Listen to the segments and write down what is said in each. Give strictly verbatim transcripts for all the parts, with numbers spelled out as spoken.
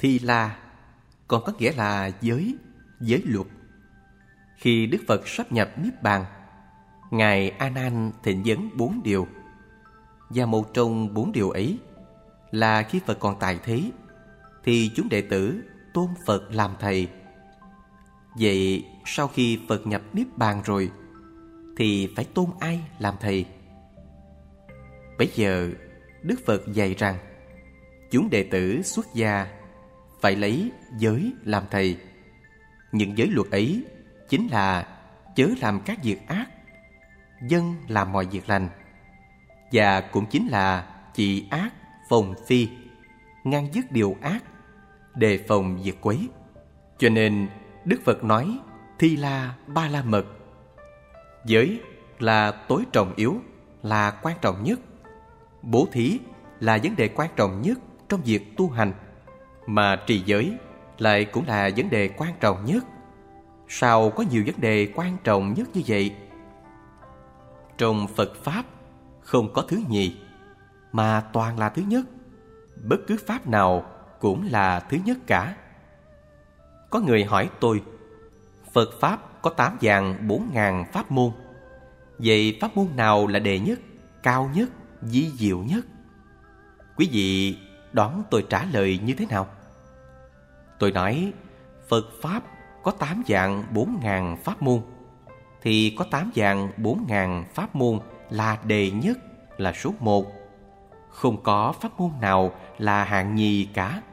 Thi La còn có nghĩa là giới, giới luật. Khi Đức Phật sắp nhập Niết Bàn, Ngài A Nan thịnh vấn bốn điều. Và một trong bốn điều ấy là khi Phật còn tại thế thì chúng đệ tử tôn Phật làm thầy. Vậy sau khi Phật nhập Niết Bàn rồi thì phải tôn ai làm thầy? Bây giờ Đức Phật dạy rằng chúng đệ tử xuất gia phải lấy giới làm thầy. Những giới luật ấy chính là chớ làm các việc ác, dân làm mọi việc lành, và cũng chính là trị ác, phòng phi, ngăn dứt điều ác, đề phòng việc quấy. Cho nên Đức Phật nói Thi La Ba La Mật. Giới là tối trọng yếu, là quan trọng nhất. Bố thí là vấn đề quan trọng nhất trong việc tu hành, mà trì giới lại cũng là vấn đề quan trọng nhất. Sao có nhiều vấn đề quan trọng nhất như vậy? Trong Phật Pháp không có thứ nhì, mà toàn là thứ nhất. Bất cứ Pháp nào cũng là thứ nhất cả. Có người hỏi tôi, Phật Pháp có tám vạn bốn ngàn pháp môn. Vậy pháp môn nào là đệ nhất, cao nhất, vi diệu nhất? Quý vị đoán tôi trả lời như thế nào? Tôi nói, Phật Pháp có tám vạn bốn ngàn pháp môn, thì có tám vạn bốn ngàn pháp môn là đệ nhất, là số một. Không có pháp môn nào là hạng nhì cả.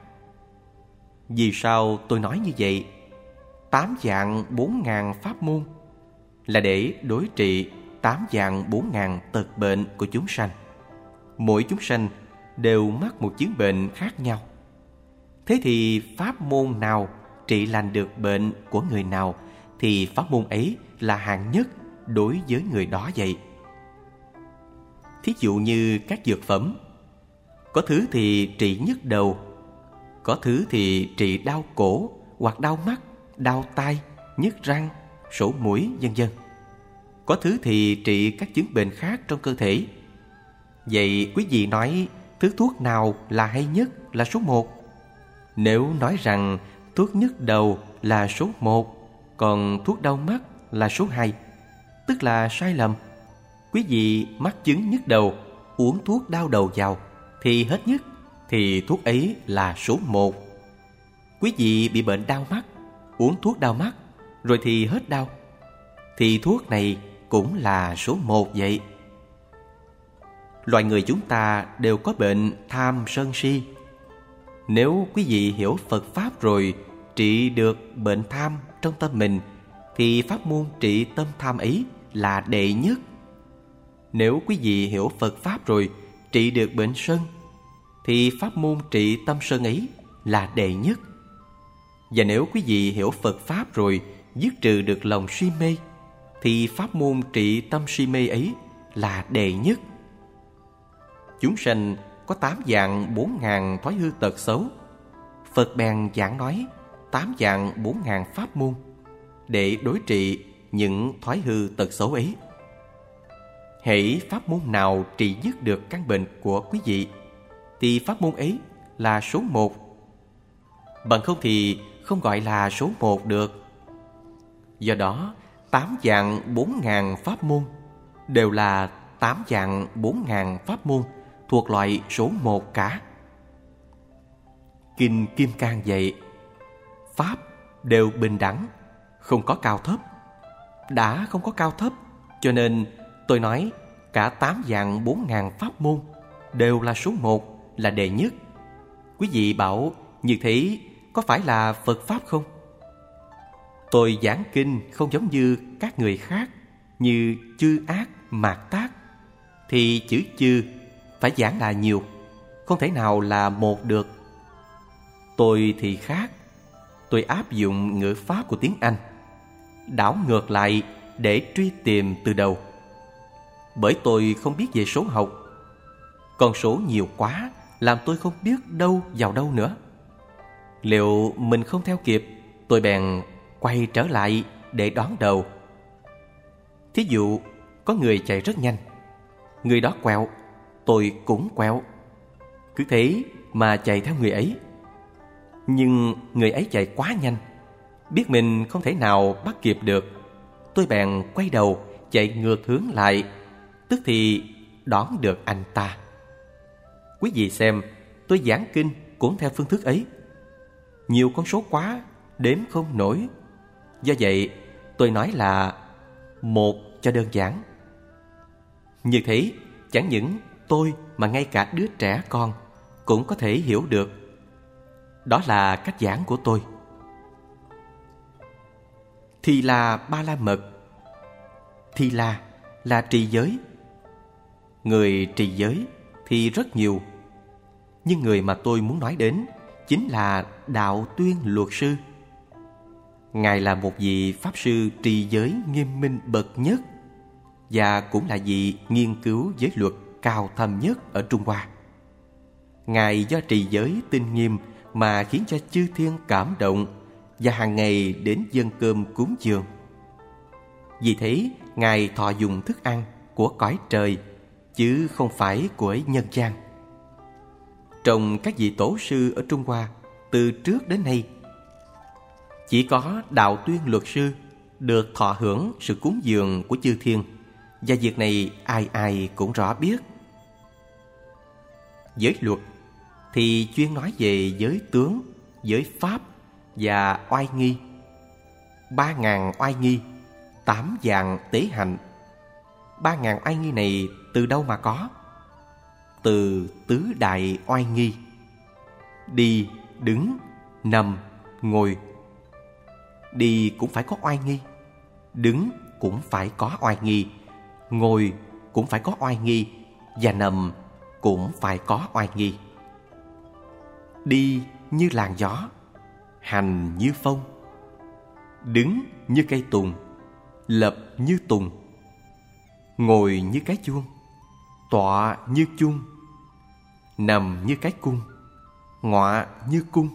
Vì sao tôi nói như vậy? Tám vạn bốn ngàn pháp môn là để đối trị tám vạn bốn ngàn tật bệnh của chúng sanh. Mỗi chúng sanh đều mắc một chứng bệnh khác nhau. Thế thì pháp môn nào trị lành được bệnh của người nào thì pháp môn ấy là hạng nhất đối với người đó vậy. Thí dụ như các dược phẩm, có thứ thì trị nhức đầu, có thứ thì trị đau cổ hoặc đau mắt, đau tai, nhức răng, sổ mũi, vân vân. Có thứ thì trị các chứng bệnh khác trong cơ thể. Vậy quý vị nói thứ thuốc nào là hay nhất, là số một? Nếu nói rằng thuốc nhức đầu là số một, còn thuốc đau mắt là số hai, tức là sai lầm. Quý vị mắc chứng nhức đầu, uống thuốc đau đầu vào thì hết nhức, thì thuốc ấy là số một. Quý vị bị bệnh đau mắt, uống thuốc đau mắt rồi thì hết đau, thì thuốc này cũng là số một vậy. Loài người chúng ta đều có bệnh tham sân si. Nếu quý vị hiểu Phật Pháp rồi trị được bệnh tham trong tâm mình thì pháp môn trị tâm tham ấy là đệ nhất. Nếu quý vị hiểu Phật Pháp rồi trị được bệnh sân thì pháp môn trị tâm sân ấy là đệ nhất. Và nếu quý vị hiểu Phật Pháp rồi dứt trừ được lòng si mê thì pháp môn trị tâm si mê ấy là đệ nhất. Chúng sanh có tám vạn bốn ngàn thói hư tật xấu. Phật bèn giảng nói tám vạn bốn ngàn pháp môn để đối trị những thói hư tật xấu ấy. Hễ pháp môn nào trị dứt được căn bệnh của quý vị thì pháp môn ấy là số một. Bằng không thì không gọi là số một được. Do đó tám vạn bốn ngàn pháp môn đều là tám vạn bốn ngàn pháp môn thuộc loại số một cả. Kinh Kim Cang dạy pháp đều bình đẳng, không có cao thấp. Đã không có cao thấp, cho nên tôi nói cả tám vạn bốn ngàn pháp môn đều là số một, là đệ nhất. Quý vị bảo như thế có phải là Phật Pháp không? Tôi giảng kinh không giống như các người khác, như chư ác, mạt tác, thì chữ chư phải giảng là nhiều, không thể nào là một được. Tôi thì khác, tôi áp dụng ngữ pháp của tiếng Anh, đảo ngược lại để truy tìm từ đầu. Bởi tôi không biết về số học, con số nhiều quá làm tôi không biết đâu vào đâu nữa. Liệu mình không theo kịp, tôi bèn quay trở lại để đón đầu. Thí dụ có người chạy rất nhanh, người đó quẹo, tôi cũng quẹo, cứ thế mà chạy theo người ấy. Nhưng người ấy chạy quá nhanh, biết mình không thể nào bắt kịp được. Tôi bèn quay đầu chạy ngược hướng lại, tức thì đón được anh ta. Quý vị xem, tôi giảng kinh cũng theo phương thức ấy. Nhiều con số quá, đếm không nổi. Do vậy, tôi nói là một cho đơn giản. Như thế, chẳng những tôi mà ngay cả đứa trẻ con cũng có thể hiểu được. Đó là cách giảng của tôi. Thì là ba la mật. Thì là là trì giới. Người trì giới thì rất nhiều, nhưng người mà tôi muốn nói đến chính là Đạo Tuyên Luật Sư. Ngài là một vị pháp sư trì giới nghiêm minh bậc nhất, và cũng là vị nghiên cứu giới luật cao thâm nhất ở Trung Hoa. Ngài do trì giới tinh nghiêm mà khiến cho chư thiên cảm động, và hàng ngày đến dâng cơm cúng dường. Vì thế, Ngài thọ dùng thức ăn của cõi trời, chứ không phải của nhân gian. Trong các vị tổ sư ở Trung Hoa, từ trước đến nay, chỉ có Đạo Tuyên Luật Sư được thọ hưởng sự cúng dường của chư thiên, và việc này ai ai cũng rõ biết. Giới luật thì chuyên nói về giới tướng, giới pháp và oai nghi. Ba ngàn oai nghi, tám dạng tế hạnh. Ba ngàn oai nghi này từ đâu mà có? Từ tứ đại oai nghi: đi, đứng, nằm, ngồi. Đi cũng phải có oai nghi, đứng cũng phải có oai nghi, ngồi cũng phải có oai nghi, và nằm cũng phải có oai nghi. Đi như làn gió, hành như phong, đứng như cây tùng, lập như tùng, ngồi như cái chuông, tọa như chuông, nằm như cái cung, ngọa như cung.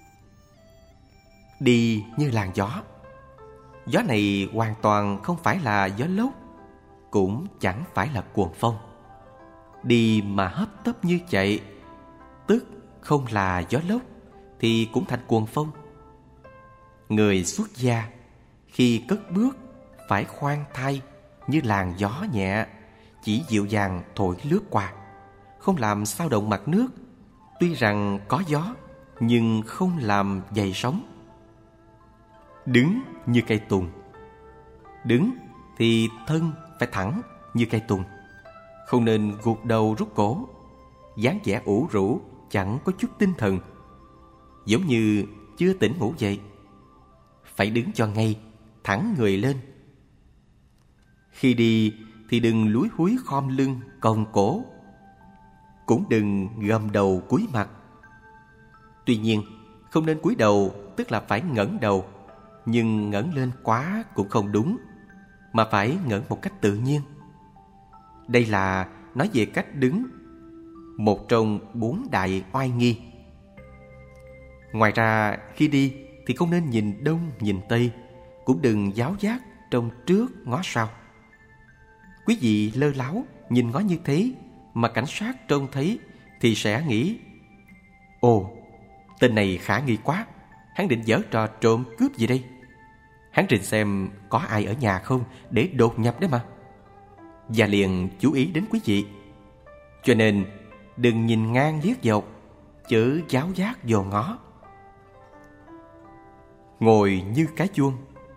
Đi như làn gió. Gió này hoàn toàn không phải là gió lốc, cũng chẳng phải là cuồng phong. Đi mà hấp tấp như chạy, tức không là gió lốc thì cũng thành cuồng phong. Người xuất gia khi cất bước phải khoan thai như làn gió nhẹ, chỉ dịu dàng thổi lướt qua, không làm xao động mặt nước. Tuy rằng có gió, nhưng không làm dậy sóng. Đứng như cây tùng. Đứng thì thân phải thẳng như cây tùng, không nên gục đầu rút cổ, dáng vẻ ủ rũ, chẳng có chút tinh thần, giống như chưa tỉnh ngủ dậy. Phải đứng cho ngay, thẳng người lên. Khi đi thì đừng lúi húi khom lưng còng cổ, cũng đừng gầm đầu cúi mặt. Tuy nhiên, không nên cúi đầu, tức là phải ngẩng đầu, nhưng ngẩng lên quá cũng không đúng, mà phải ngẩng một cách tự nhiên. Đây là nói về cách đứng, một trong bốn đại oai nghi. Ngoài ra, khi đi thì không nên nhìn đông nhìn tây, cũng đừng giáo giác trông trước ngó sau. Quý vị lơ láo nhìn ngó như thế mà cảnh sát trông thấy thì sẽ nghĩ: ồ, tên này khả nghi quá, hắn định giở trò trộm cướp gì đây? Hắn trình xem có ai ở nhà không để đột nhập đấy mà. Và liền chú ý đến quý vị. Cho nên đừng nhìn ngang liếc dọc, chớ giáo giác dò ngó. Ngồi như cái chuông.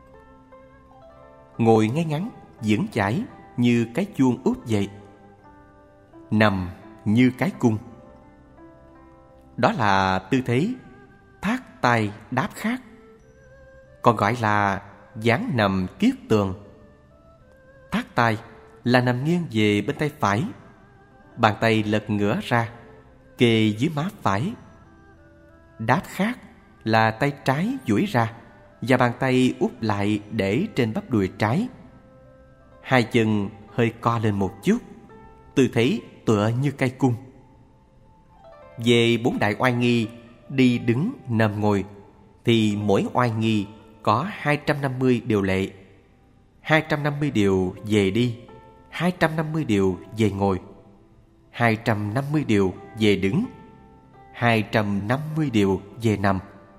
Ngồi ngay ngắn, vững chãi như cái chuông úp dậy. Nằm như cái cung. Đó là tư thế thác tay đáp khác, còn gọi là dáng nằm kiết tường. Thác tay là nằm nghiêng về bên tay phải, bàn tay lật ngửa ra kề dưới má phải. Đáp khác là tay trái duỗi ra và bàn tay úp lại để trên bắp đùi trái. Hai chân hơi co lên một chút, tư thế tựa như cây cung. Về bốn đại oai nghi đi, đứng, nằm, ngồi thì mỗi oai nghi có hai trăm năm mươi điều lệ. hai trăm năm mươi điều về đi, hai trăm năm mươi điều về ngồi, hai trăm năm mươi điều về đứng, hai trăm năm mươi điều về nằm,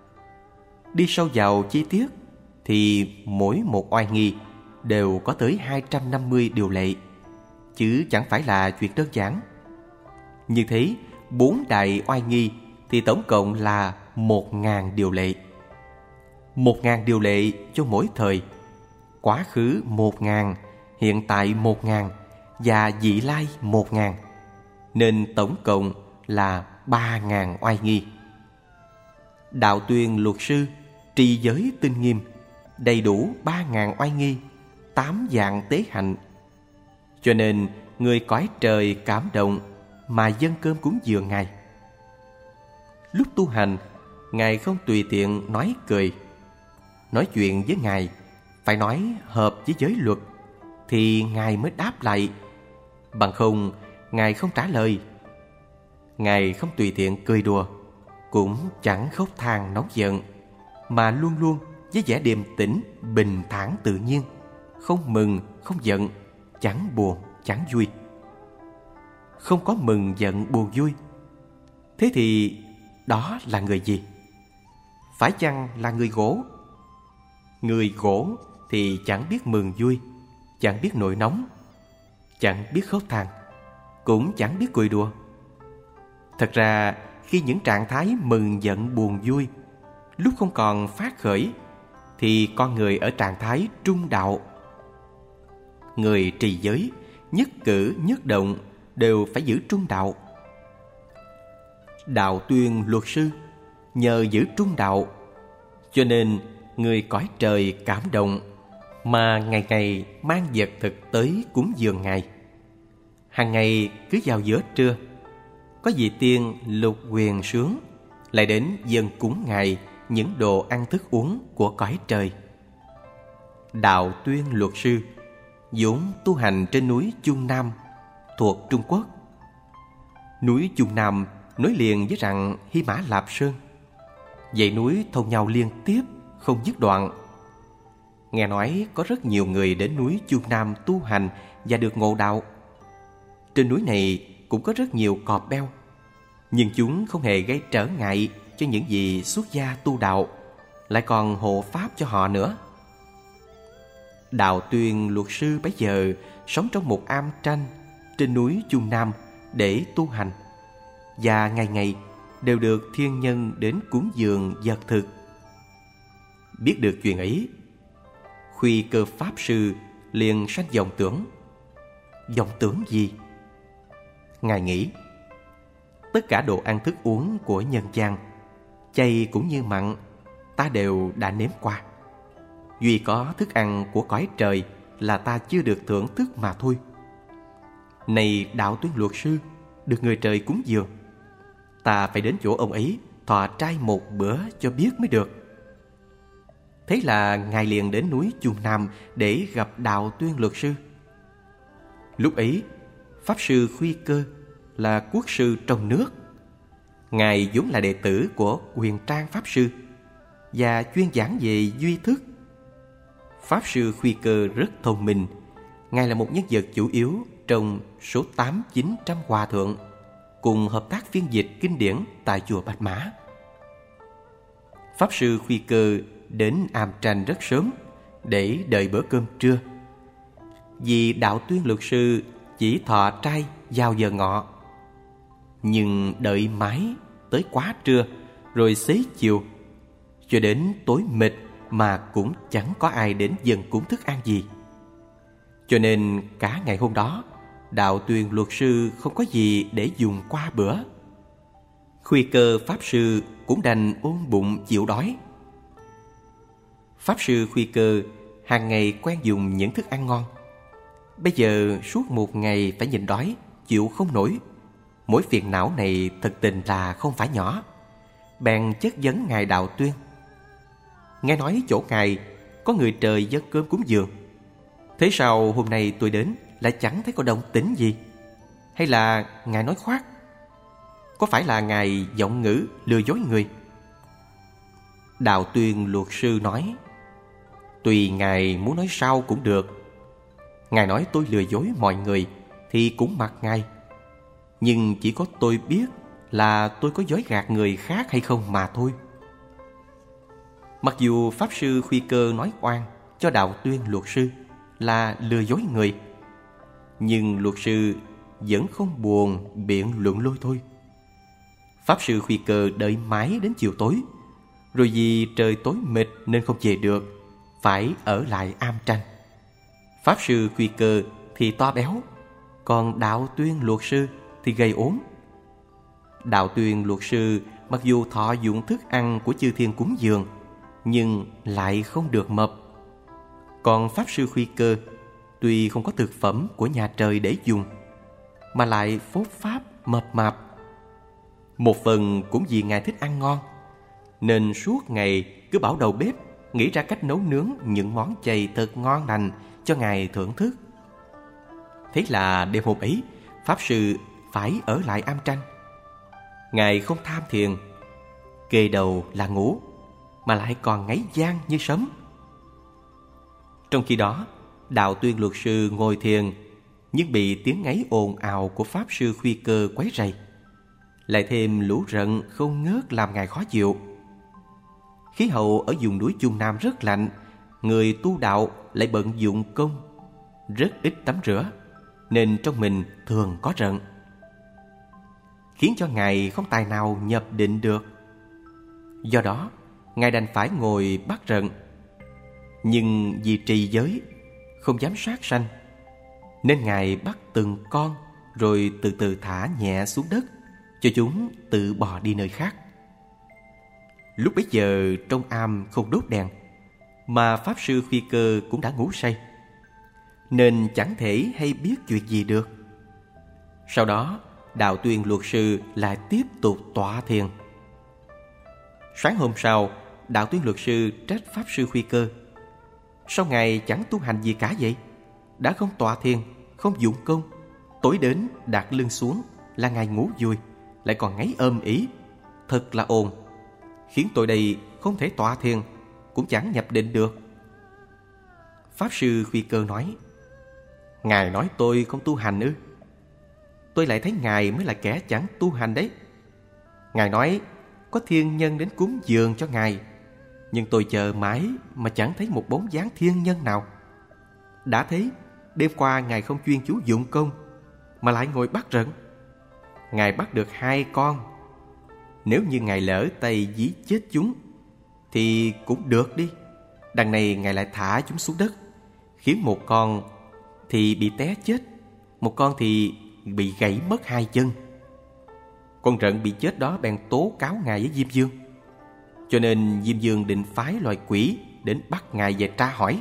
Đi sâu vào chi tiết thì mỗi một oai nghi đều có tới hai trăm năm mươi điều lệ, chứ chẳng phải là chuyện đơn giản. Như thế, bốn đại oai nghi thì tổng cộng là một ngàn điều lệ. Một ngàn điều lệ cho mỗi thời, quá khứ một ngàn, hiện tại một ngàn và vị lai một ngàn, nên tổng cộng là ba ngàn oai nghi. Đạo Tuyên luật sư trì giới tinh nghiêm, đầy đủ ba ngàn oai nghi, tám dạng tế hạnh. Cho nên người cõi trời cảm động mà dâng cơm cúng dường Ngài. Lúc tu hành, Ngài không tùy tiện nói cười. Nói chuyện với Ngài phải nói hợp với giới luật thì Ngài mới đáp lại, bằng không Ngài không trả lời. Ngài không tùy tiện cười đùa, cũng chẳng khóc than nóng giận, mà luôn luôn với vẻ điềm tĩnh, bình thản tự nhiên, không mừng, không giận, chẳng buồn, chẳng vui. Không có mừng, giận, buồn, vui. Thế thì đó là người gì? Phải chăng là người gỗ? Người gỗ thì chẳng biết mừng vui, chẳng biết nổi nóng, chẳng biết khóc than, cũng chẳng biết cười đùa. Thật ra khi những trạng thái mừng, giận, buồn, vui lúc không còn phát khởi thì con người ở trạng thái trung đạo. Người trì giới nhất cử nhất động đều phải giữ trung đạo. Đạo Tuyên luật sư nhờ giữ trung đạo, cho nên người cõi trời cảm động mà ngày ngày mang vật thực tới cúng dường Ngài. Hàng ngày cứ vào giữa trưa, có vị tiên lục quyền sướng lại đến dâng cúng Ngài những đồ ăn thức uống của cõi trời. Đạo Tuyên luật sư vốn tu hành trên núi Chung Nam thuộc Trung Quốc. Núi Chung Nam nối liền với rặng Hy Mã Lạp Sơn, dãy núi thông nhau liên tiếp không dứt đoạn. Nghe nói có rất nhiều người đến núi Chung Nam tu hành và được ngộ đạo. Trên núi này cũng có rất nhiều cọp beo, nhưng chúng không hề gây trở ngại cho những vị xuất gia tu đạo, lại còn hộ pháp cho họ nữa. Đạo Tuyên luật sư bấy giờ sống trong một am tranh trên núi Chung Nam để tu hành, và ngày ngày đều được thiên nhân đến cúng dường vật thực. Biết được chuyện ấy, Khuy Cơ Pháp Sư liền sanh vọng tưởng. Vọng tưởng gì? Ngài nghĩ, tất cả đồ ăn thức uống của nhân gian, chay cũng như mặn, ta đều đã nếm qua. Duy có thức ăn của cõi trời là ta chưa được thưởng thức mà thôi. Này Đạo Tuyên luật sư được người trời cúng dường, ta phải đến chỗ ông ấy thọ trai một bữa cho biết mới được. Thế là Ngài liền đến núi Chung Nam để gặp Đạo Tuyên luật sư. Lúc ấy Pháp sư Khuy Cơ là quốc sư trong nước. Ngài vốn là đệ tử của Huyền Trang Pháp sư và chuyên giảng về duy thức. Pháp sư Khuy Cơ rất thông minh. Ngài là một nhân vật chủ yếu trong số tám chín trăm hòa thượng cùng hợp tác phiên dịch kinh điển tại chùa Bạch Mã. Pháp sư Khuy Cơ đến am tranh rất sớm để đợi bữa cơm trưa, vì Đạo Tuyên luật sư chỉ thọ trai vào giờ ngọ. Nhưng đợi mãi tới quá trưa rồi xế chiều, cho đến tối mịt mà cũng chẳng có ai đến dâng cúng thức ăn gì. Cho nên cả ngày hôm đó, Đạo Tuyên luật sư không có gì để dùng qua bữa. Khuy Cơ Pháp sư cũng đành ôm bụng chịu đói. Pháp sư Khuy Cơ hàng ngày quen dùng những thức ăn ngon. Bây giờ suốt một ngày phải nhịn đói, chịu không nổi. Mỗi phiền não này thật tình là không phải nhỏ. Bèn chất vấn Ngài Đạo Tuyên. Nghe nói chỗ Ngài có người trời dâng cơm cúng dường, thế sao hôm nay tôi đến lại chẳng thấy có động tĩnh gì? Hay là Ngài nói khoác? Có phải là Ngài giọng ngữ lừa dối người? Đạo Tuyên luật sư nói, tùy Ngài muốn nói sao cũng được. Ngài nói tôi lừa dối mọi người thì cũng mặc Ngài, nhưng chỉ có tôi biết là tôi có dối gạt người khác hay không mà thôi. Mặc dù Pháp Sư Khuy Cơ nói oan cho Đạo Tuyên luật sư là lừa dối người, nhưng luật sư vẫn không buồn biện luận lôi thôi. Pháp Sư Khuy Cơ đợi mãi đến chiều tối, rồi vì trời tối mệt nên không về được, phải ở lại am tranh. Pháp Sư Khuy Cơ thì to béo, còn Đạo Tuyên luật sư thì gầy ốm. Đạo Tuyên luật sư mặc dù thọ dụng thức ăn của chư thiên cúng dường, nhưng lại không được mập. Còn Pháp Sư Khuy Cơ tuy không có thực phẩm của nhà trời để dùng, mà lại phốt pháp mập mạp. Một phần cũng vì ngài thích ăn ngon, nên suốt ngày cứ bảo đầu bếp nghĩ ra cách nấu nướng những món chay thật ngon lành cho ngài thưởng thức. Thế là đêm hôm ấy, Pháp Sư phải ở lại am tranh. Ngài không tham thiền, kề đầu là ngủ, mà lại còn ngáy vang như sấm. Trong khi đó, Đạo Tuyên luật sư ngồi thiền, nhưng bị tiếng ngáy ồn ào của Pháp Sư Khuy Cơ quấy rầy, lại thêm lũ rận không ngớt làm ngài khó chịu. Khí hậu ở vùng núi Trung Nam rất lạnh, người tu đạo lại bận dụng công, rất ít tắm rửa, nên trong mình thường có rận, khiến cho ngài không tài nào nhập định được. Do đó, ngài đành phải ngồi bắt rận. Nhưng vì trì giới, không dám sát sanh, nên ngài bắt từng con rồi từ từ thả nhẹ xuống đất, cho chúng tự bò đi nơi khác. Lúc bấy giờ trong am không đốt đèn, mà Pháp Sư Khuy Cơ cũng đã ngủ say, nên chẳng thể hay biết chuyện gì được. Sau đó, Đạo Tuyên luật sư lại tiếp tục tọa thiền. Sáng hôm sau, Đạo Tuyên luật sư trách Pháp Sư Khuy Cơ: sao ngài chẳng tu hành gì cả vậy? Đã không tọa thiền, không dụng công, tối đến đặt lưng xuống là ngài ngủ vui, lại còn ngáy ôm ĩ, thật là ồn, khiến tôi đây không thể tọa thiền, cũng chẳng nhập định được. Pháp Sư Khuy Cơ nói: ngài nói tôi không tu hành ư? Tôi lại thấy ngài mới là kẻ chẳng tu hành đấy. Ngài nói có thiên nhân đến cúng dường cho ngài, nhưng tôi chờ mãi mà chẳng thấy một bóng dáng thiên nhân nào. Đã thấy đêm qua ngài không chuyên chú dụng công, mà lại ngồi bắt rận. Ngài bắt được hai con. Nếu như ngài lỡ tay giết chết chúng thì cũng được đi. Đằng này ngài lại thả chúng xuống đất, khiến một con thì bị té chết, một con thì bị gãy mất hai chân. Con rận bị chết đó bèn tố cáo ngài với Diêm Dương, cho nên Diêm Dương định phái loài quỷ đến bắt ngài về tra hỏi.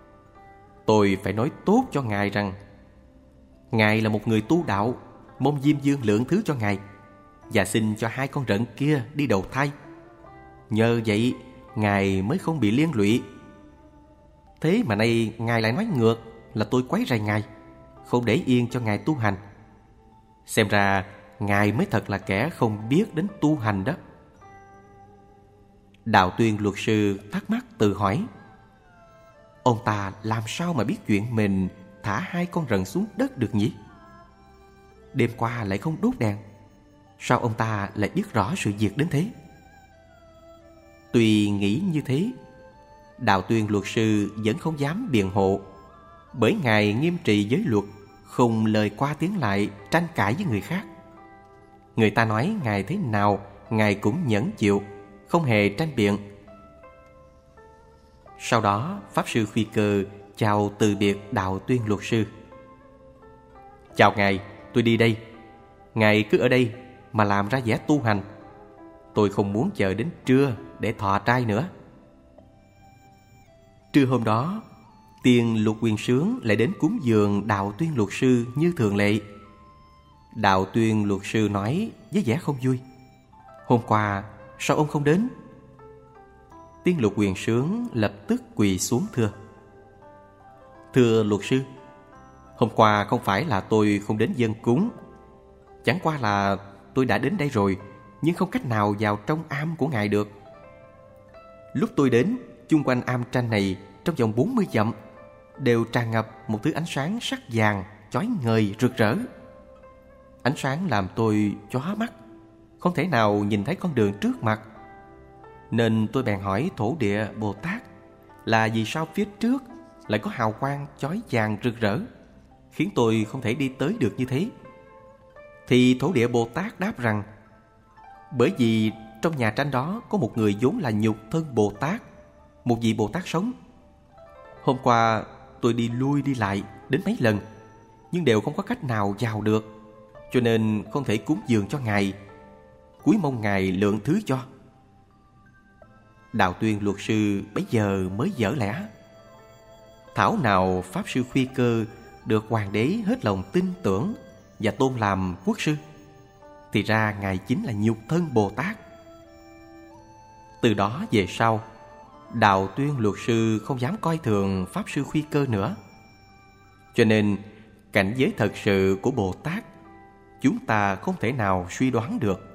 Tôi phải nói tốt cho ngài rằng ngài là một người tu đạo, mong Diêm Dương lượng thứ cho ngài, và xin cho hai con rận kia đi đầu thai. Nhờ vậy ngài mới không bị liên lụy. Thế mà nay ngài lại nói ngược là tôi quấy rầy ngài, không để yên cho ngài tu hành. Xem ra ngài mới thật là kẻ không biết đến tu hành đó. Đạo Tuyên luật sư thắc mắc tự hỏi: ông ta làm sao mà biết chuyện mình thả hai con rận xuống đất được nhỉ? Đêm qua lại không đốt đèn, sao ông ta lại biết rõ sự việc đến thế? Tuy nghĩ như thế, Đạo Tuyên luật sư vẫn không dám biện hộ, bởi ngài nghiêm trị giới luật, không lời qua tiếng lại tranh cãi với người khác. Người ta nói ngài thế nào, ngài cũng nhẫn chịu, không hề tranh biện. Sau đó, Pháp Sư Khuy Cơ chào từ biệt Đạo Tuyên luật sư: chào ngài, tôi đi đây. Ngài cứ ở đây mà làm ra vẻ tu hành. Tôi không muốn chờ đến trưa để thọ trai nữa. Trưa hôm đó, Tiên Lục Quyền Sướng lại đến cúng dường Đạo Tuyên luật sư như thường lệ. Đạo Tuyên luật sư nói với vẻ không vui: hôm qua sao ông không đến? Tiên Lục Quyền Sướng lập tức quỳ xuống thưa: thưa luật sư, hôm qua không phải là tôi không đến dâng cúng, chẳng qua là tôi đã đến đây rồi, nhưng không cách nào vào trong am của ngài được. Lúc tôi đến, chung quanh am tranh này trong vòng bốn mươi dặm đều tràn ngập một thứ ánh sáng sắc vàng chói ngời rực rỡ. Ánh sáng làm tôi chóa mắt, không thể nào nhìn thấy con đường trước mặt. nên tôi bèn hỏi Thổ Địa Bồ Tát là vì sao phía trước lại có hào quang chói chang rực rỡ, khiến tôi không thể đi tới được như thế. Thì Thổ Địa Bồ Tát đáp rằng, bởi vì trong nhà tranh đó có một người vốn là nhục thân Bồ Tát, một vị Bồ Tát sống. Hôm qua tôi đi lui đi lại đến mấy lần, nhưng đều không có cách nào vào được, cho nên không thể cúng dường cho ngài. Cúi mong ngài lượng thứ cho. Đạo Tuyên luật sư bấy giờ mới dở lẽ: thảo nào Pháp Sư Khuy Cơ được hoàng đế hết lòng tin tưởng và tôn làm quốc sư, thì ra ngài chính là nhục thân Bồ Tát. Từ đó về sau, Đạo Tuyên luật sư không dám coi thường Pháp Sư Khuy Cơ nữa. Cho nên cảnh giới thật sự của Bồ Tát chúng ta không thể nào suy đoán được.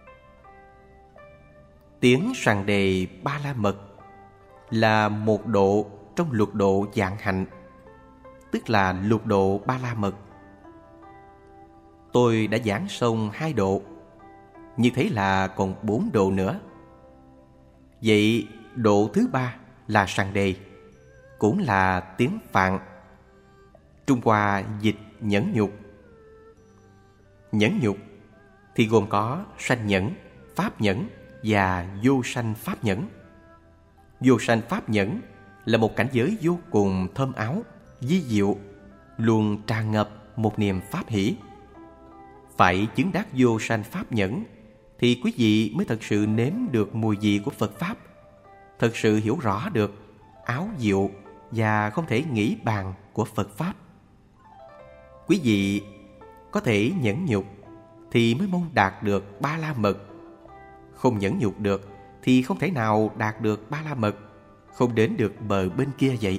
Tiếng sàng đề Ba La Mật là một độ trong lục độ vạn hạnh, tức là lục độ Ba La Mật. Tôi đã giảng xong hai độ, như thế là còn bốn độ nữa. Vậy độ thứ ba là sàng đề, cũng là tiếng Phạn, Trung Hoa dịch nhẫn nhục. Nhẫn nhục thì gồm có sanh nhẫn, pháp nhẫn và vô sanh pháp nhẫn. Vô sanh pháp nhẫn là một cảnh giới vô cùng thơm áo, vi diệu, luôn tràn ngập một niềm pháp hỷ. Phải chứng đắc vô sanh pháp nhẫn thì quý vị mới thật sự nếm được mùi vị của Phật Pháp, thật sự hiểu rõ được áo diệu và không thể nghĩ bàn của Phật Pháp. Quý vị có thể nhẫn nhục thì mới mong đạt được Ba La Mật. Không nhẫn nhục được thì không thể nào đạt được Ba La Mật, không đến được bờ bên kia vậy.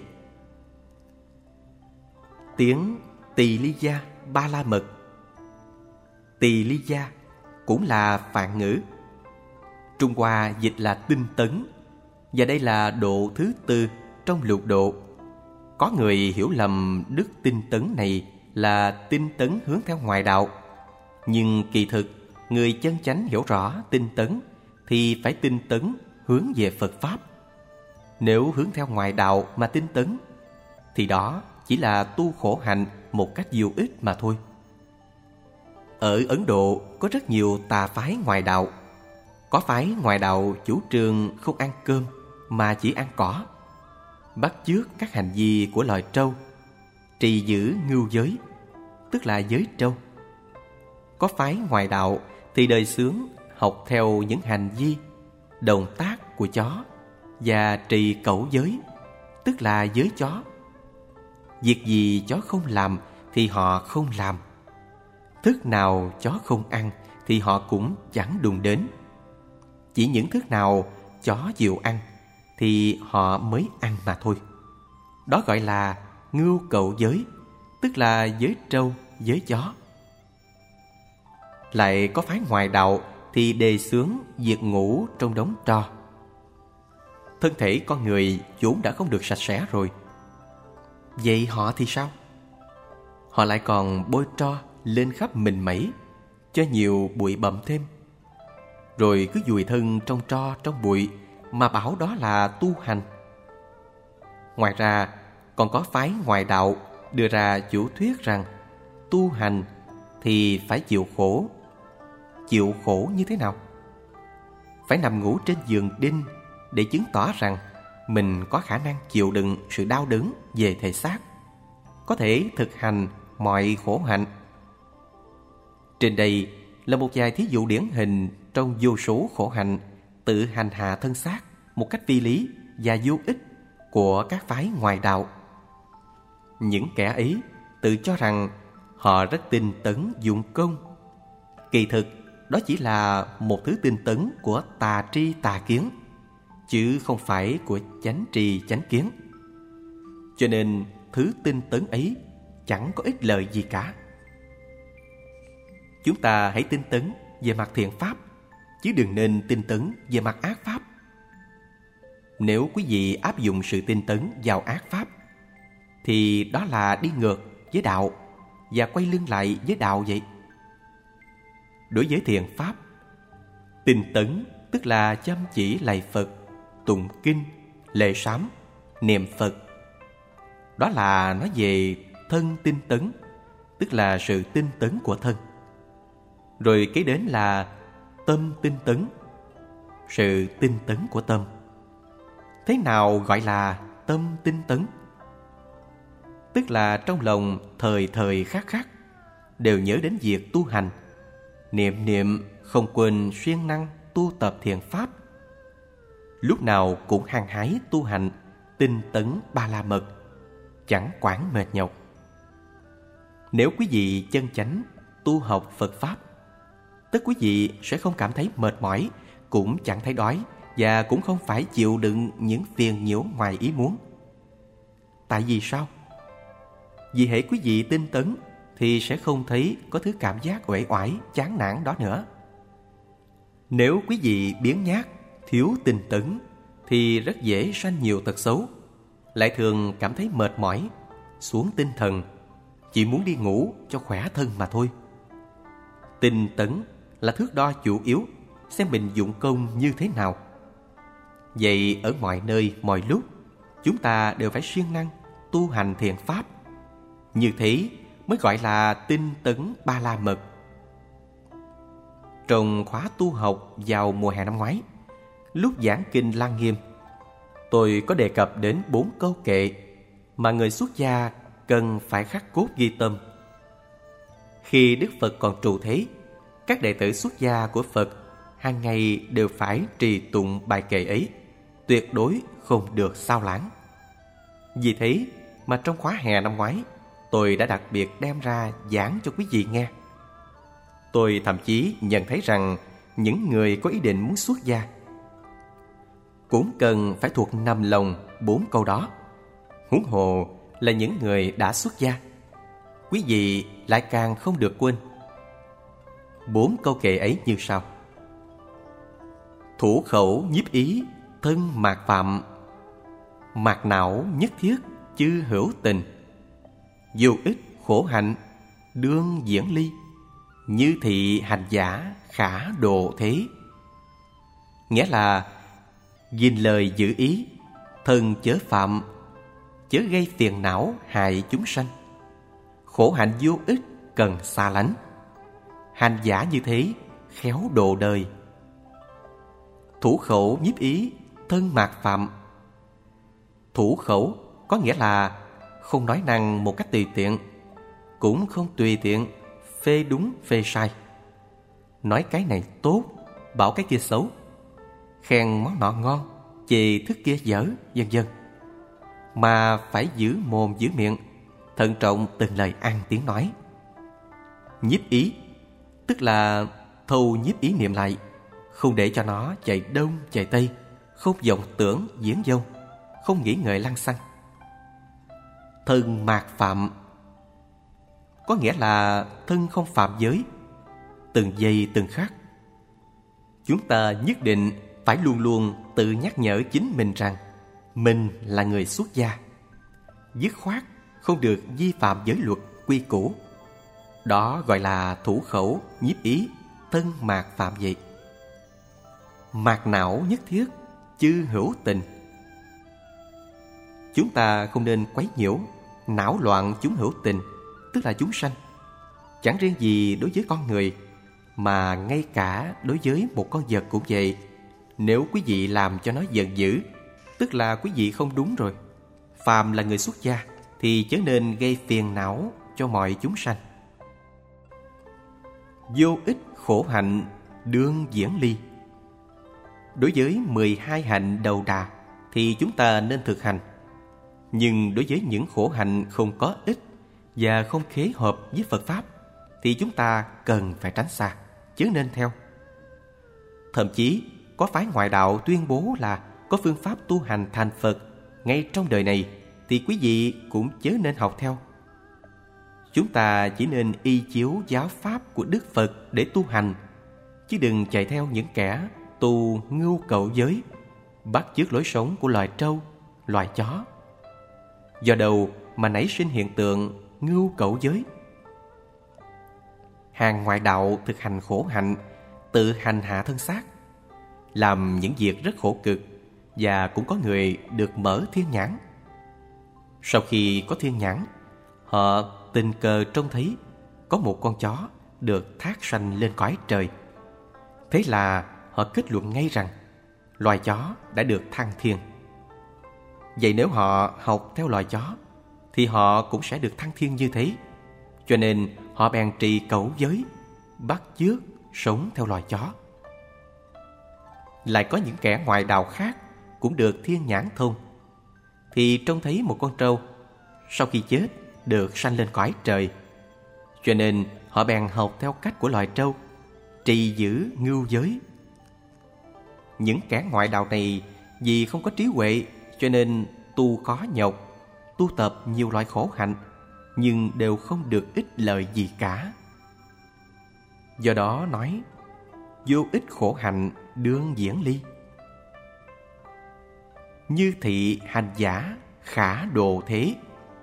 Tiếng Tỳ Ly Gia Ba La Mật. Tỳ Ly Gia cũng là Phạn ngữ, Trung Hoa dịch là tinh tấn, và đây là độ thứ tư trong lục độ. Có người hiểu lầm đức tinh tấn này là tinh tấn hướng theo ngoại đạo, nhưng kỳ thực người chân chánh hiểu rõ tinh tấn thì phải tinh tấn hướng về Phật Pháp. Nếu hướng theo ngoại đạo mà tinh tấn thì đó chỉ là tu khổ hạnh một cách vô ích mà thôi. Ở Ấn Độ có rất nhiều tà phái ngoại đạo. Có phái ngoại đạo chủ trương không ăn cơm mà chỉ ăn cỏ, bắt chước các hành vi của loài trâu, trì giữ ngưu giới, tức là giới trâu. Có phái ngoại đạo thì đời xướng học theo những hành vi, động tác của chó và trì cẩu giới, tức là giới chó. Việc gì chó không làm thì họ không làm. Thức nào chó không ăn thì họ cũng chẳng đụng đến. Chỉ những thức nào chó chịu ăn thì họ mới ăn mà thôi. Đó gọi là ngưu cẩu giới, tức là giới trâu, giới chó. Lại có phái ngoại đạo thì đề xướng việc ngủ trong đống tro. Thân thể con người vốn đã không được sạch sẽ rồi, vậy họ thì sao? Họ lại còn bôi tro lên khắp mình mẩy, cho nhiều bụi bặm thêm, rồi cứ vùi thân trong tro trong bụi mà bảo đó là tu hành. Ngoài ra còn có phái ngoại đạo đưa ra chủ thuyết rằng tu hành thì phải chịu khổ. Chịu khổ như thế nào? Phải nằm ngủ trên giường đinh để chứng tỏ rằng mình có khả năng chịu đựng sự đau đớn về thể xác, có thể thực hành mọi khổ hạnh. Trên đây là một vài thí dụ điển hình trong vô số khổ hạnh tự hành hạ thân xác một cách phi lý và vô ích của các phái ngoại đạo. Những kẻ ấy tự cho rằng họ rất tinh tấn dụng công. Kỳ thực đó chỉ là một thứ tinh tấn của tà tri tà kiến, chứ không phải của chánh tri chánh kiến. Cho nên thứ tinh tấn ấy chẳng có ích lợi gì cả. Chúng ta hãy tinh tấn về mặt thiện pháp, chứ đừng nên tinh tấn về mặt ác pháp. Nếu quý vị áp dụng sự tinh tấn vào ác pháp thì đó là đi ngược với đạo và quay lưng lại với đạo vậy. Đối với thiện pháp, tinh tấn tức là chăm chỉ lạy Phật, tụng kinh, lễ sám, niệm Phật. Đó là nói về thân tinh tấn, tức là sự tinh tấn của thân. Rồi kế đến là tâm tinh tấn, sự tinh tấn của tâm. Thế nào gọi là tâm tinh tấn? Tức là trong lòng thời thời khắc khắc đều nhớ đến việc tu hành, niệm niệm không quên siêng năng tu tập thiện pháp, lúc nào cũng hăng hái tu hành tinh tấn ba la mật, chẳng quản mệt nhọc. Nếu quý vị chân chánh tu học Phật pháp, tất quý vị sẽ không cảm thấy mệt mỏi, cũng chẳng thấy đói, và cũng không phải chịu đựng những phiền nhiễu ngoài ý muốn. Tại vì sao? Vì hễ quý vị tinh tấn thì sẽ không thấy có thứ cảm giác uể oải, chán nản đó nữa. Nếu quý vị biếng nhác, thiếu tinh tấn thì rất dễ sanh nhiều tật xấu, lại thường cảm thấy mệt mỏi, xuống tinh thần, chỉ muốn đi ngủ cho khỏe thân mà thôi. Tinh tấn là thước đo chủ yếu xem mình dụng công như thế nào. Vậy ở mọi nơi mọi lúc, chúng ta đều phải siêng năng tu hành thiện pháp. Như thế mới gọi là tinh tấn ba la mật. Trong khóa tu học vào mùa hè năm ngoái, lúc giảng kinh Lăng Nghiêm, tôi có đề cập đến bốn câu kệ mà người xuất gia cần phải khắc cốt ghi tâm. Khi Đức Phật còn trụ thế, các đệ tử xuất gia của Phật hàng ngày đều phải trì tụng bài kệ ấy, tuyệt đối không được sao lãng. Vì thế mà trong khóa hè năm ngoái, tôi đã đặc biệt đem ra giảng cho quý vị nghe. Tôi thậm chí nhận thấy rằng những người có ý định muốn xuất gia cũng cần phải thuộc nằm lòng bốn câu đó, huống hồ là những người đã xuất gia. Quý vị lại càng không được quên. Bốn câu kệ ấy như sau: thủ khẩu nhiếp ý, thân mạc phạm, mạc não nhất thiết chư hữu tình, dù ích khổ hạnh đương diễn ly, như thị hành giả khả độ thế. Nghĩa là gìn lời giữ ý, thân chớ phạm, chớ gây phiền não hại chúng sanh, khổ hạnh vô ích cần xa lánh, hành giả như thế khéo độ đời. Thủ khẩu nhiếp ý, thân mạc phạm. Thủ khẩu có nghĩa là không nói năng một cách tùy tiện, cũng không tùy tiện phê đúng phê sai, nói cái này tốt, bảo cái kia xấu, khen món nọ ngon, chê thức kia dở, vân vân, mà phải giữ mồm giữ miệng, thận trọng từng lời ăn tiếng nói. Nhiếp ý tức là thâu nhiếp ý niệm lại, không để cho nó chạy đông chạy tây, không vọng tưởng diễn dông, không nghĩ ngợi lăng xăng. Thân mạc phạm có nghĩa là thân không phạm giới, từng giây từng khắc. Chúng ta nhất định phải luôn luôn tự nhắc nhở chính mình rằng mình là người xuất gia, dứt khoát không được vi phạm giới luật quy củ. Đó gọi là thủ khẩu nhiếp ý, thân mạc phạm vậy. Mạc não nhất thiết chư hữu tình. Chúng ta không nên quấy nhiễu, não loạn chúng hữu tình, tức là chúng sanh. Chẳng riêng gì đối với con người, mà ngay cả đối với một con vật cũng vậy. Nếu quý vị làm cho nó giận dữ, tức là quý vị không đúng rồi. Phàm là người xuất gia thì chớ nên gây phiền não cho mọi chúng sanh. Vô ích khổ hạnh đương diễn ly. Đối với mười hai hạnh đầu đà thì chúng ta nên thực hành. Nhưng đối với những khổ hạnh không có ích và không khế hợp với Phật Pháp thì chúng ta cần phải tránh xa, chớ nên theo. Thậm chí có phái ngoại đạo tuyên bố là có phương pháp tu hành thành Phật ngay trong đời này, thì quý vị cũng chớ nên học theo. Chúng ta chỉ nên y chiếu giáo pháp của Đức Phật để tu hành, chứ đừng chạy theo những kẻ tu ngưu cậu giới, bắt chước lối sống của loài trâu, loài chó. Do đâu mà nảy sinh hiện tượng ngưu cậu giới? Hàng ngoại đạo thực hành khổ hạnh, tự hành hạ thân xác, làm những việc rất khổ cực, và cũng có người được mở thiên nhãn. Sau khi có thiên nhãn, họ tình cờ trông thấy có một con chó được thác sanh lên cõi trời. Thế là họ kết luận ngay rằng loài chó đã được thăng thiên. Vậy nếu họ học theo loài chó thì họ cũng sẽ được thăng thiên như thế. Cho nên họ bèn trì cẩu giới, bắt chước sống theo loài chó. Lại có những kẻ ngoại đạo khác cũng được thiên nhãn thông, thì trông thấy một con trâu sau khi chết được sanh lên cõi trời. Cho nên họ bèn học theo cách của loài trâu, trì giữ ngưu giới. Những kẻ ngoại đạo này vì không có trí huệ, cho nên tu khó nhọc, tu tập nhiều loại khổ hạnh, nhưng đều không được ích lợi gì cả. Do đó nói, vô ích khổ hạnh đương diễn ly. Như thị hành giả khả độ thế.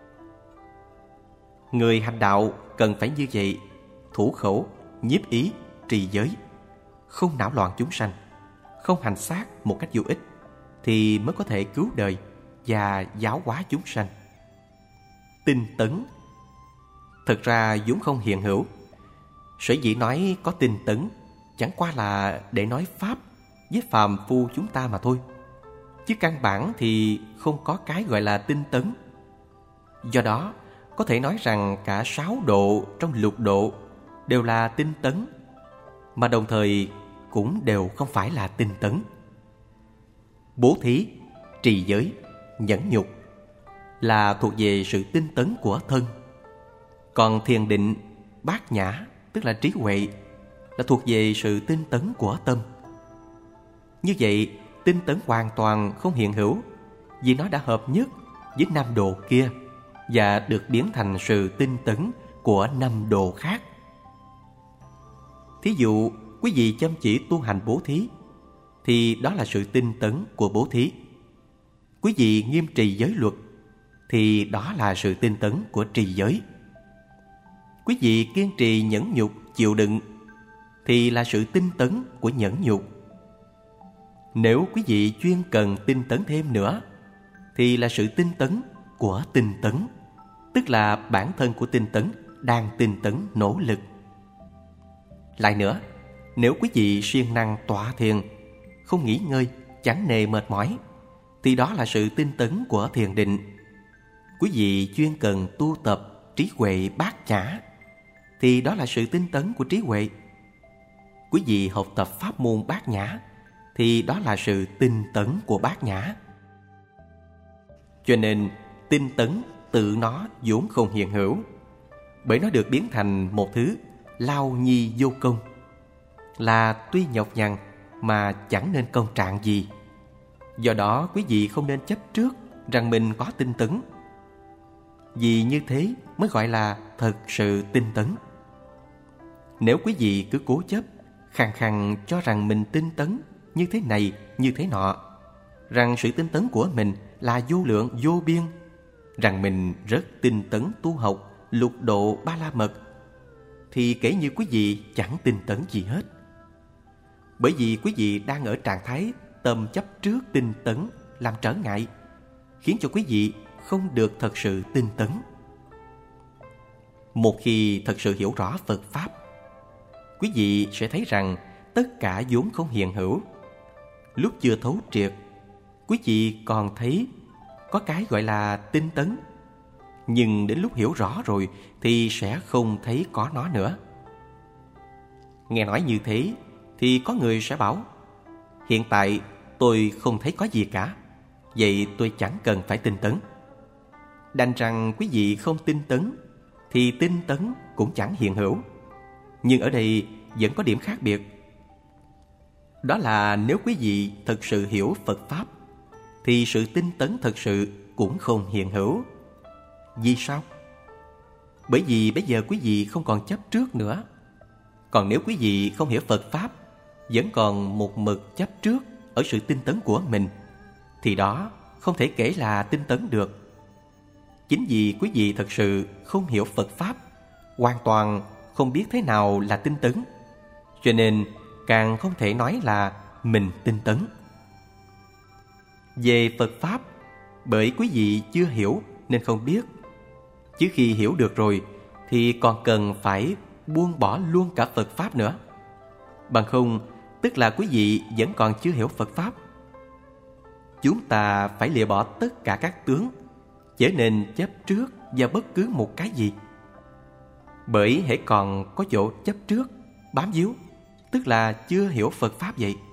Người hành đạo cần phải như vậy: thủ khẩu, nhiếp ý, trì giới, không não loạn chúng sanh, không hành xác một cách vô ích, thì mới có thể cứu đời và giáo hóa chúng sanh. Tinh tấn thực ra vốn không hiện hữu. Sở dĩ nói có tinh tấn chẳng qua là để nói pháp với phàm phu chúng ta mà thôi, chứ căn bản thì không có cái gọi là tinh tấn. Do đó có thể nói rằng cả sáu độ trong lục độ đều là tinh tấn, mà đồng thời cũng đều không phải là tinh tấn. Bố thí, trì giới, nhẫn nhục là thuộc về sự tinh tấn của thân. Còn thiền định, bát nhã, tức là trí huệ, là thuộc về sự tinh tấn của tâm. Như vậy, tinh tấn hoàn toàn không hiện hữu, vì nó đã hợp nhất với năm độ kia và được biến thành sự tinh tấn của năm độ khác. Thí dụ, quý vị chăm chỉ tu hành bố thí, thì đó là sự tinh tấn của bố thí. Quý vị nghiêm trì giới luật, thì đó là sự tinh tấn của trì giới. Quý vị kiên trì nhẫn nhục, chịu đựng, thì là sự tinh tấn của nhẫn nhục. Nếu quý vị chuyên cần tinh tấn thêm nữa, thì là sự tinh tấn của tinh tấn, tức là bản thân của tinh tấn đang tinh tấn nỗ lực. Lại nữa, nếu quý vị siêng năng tọa thiền, không nghỉ ngơi, chẳng nề mệt mỏi, thì đó là sự tinh tấn của thiền định. Quý vị chuyên cần tu tập trí huệ bát nhã, thì đó là sự tinh tấn của trí huệ. Quý vị học tập pháp môn bát nhã, thì đó là sự tinh tấn của bát nhã. Cho nên tinh tấn tự nó vốn không hiện hữu, bởi nó được biến thành một thứ lao nhi vô công, là tuy nhọc nhằn mà chẳng nên công trạng gì. Do đó quý vị không nên chấp trước rằng mình có tinh tấn, vì như thế mới gọi là thật sự tinh tấn. Nếu quý vị cứ cố chấp, khăng khăng cho rằng mình tinh tấn như thế này, như thế nọ, rằng sự tinh tấn của mình là vô lượng vô biên, rằng mình rất tinh tấn tu học lục độ ba la mật, thì kể như quý vị chẳng tinh tấn gì hết. Bởi vì quý vị đang ở trạng thái tâm chấp trước tinh tấn làm trở ngại, khiến cho quý vị không được thật sự tinh tấn. Một khi thật sự hiểu rõ Phật Pháp, quý vị sẽ thấy rằng tất cả vốn không hiện hữu. Lúc chưa thấu triệt, quý vị còn thấy có cái gọi là tinh tấn, nhưng đến lúc hiểu rõ rồi thì sẽ không thấy có nó nữa. Nghe nói như thế thì có người sẽ bảo: hiện tại tôi không thấy có gì cả, vậy tôi chẳng cần phải tinh tấn. Đành rằng quý vị không tinh tấn thì tinh tấn cũng chẳng hiện hữu. Nhưng ở đây vẫn có điểm khác biệt. Đó là nếu quý vị thật sự hiểu Phật Pháp, thì sự tinh tấn thật sự cũng không hiện hữu. Vì sao? Bởi vì bây giờ quý vị không còn chấp trước nữa. Còn nếu quý vị không hiểu Phật Pháp, vẫn còn một mực chấp trước ở sự tinh tấn của mình, thì đó không thể kể là tinh tấn được. Chính vì quý vị thật sự không hiểu Phật Pháp, hoàn toàn không biết thế nào là tinh tấn, cho nên càng không thể nói là mình tinh tấn. Về Phật Pháp, bởi quý vị chưa hiểu nên không biết. Chứ khi hiểu được rồi thì còn cần phải buông bỏ luôn cả Phật Pháp nữa. Bằng không, tức là quý vị vẫn còn chưa hiểu Phật Pháp. Chúng ta phải lìa bỏ tất cả các tướng, chớ nên chấp trước vào bất cứ một cái gì. Bởi hễ còn có chỗ chấp trước, bám víu, tức là chưa hiểu Phật Pháp vậy.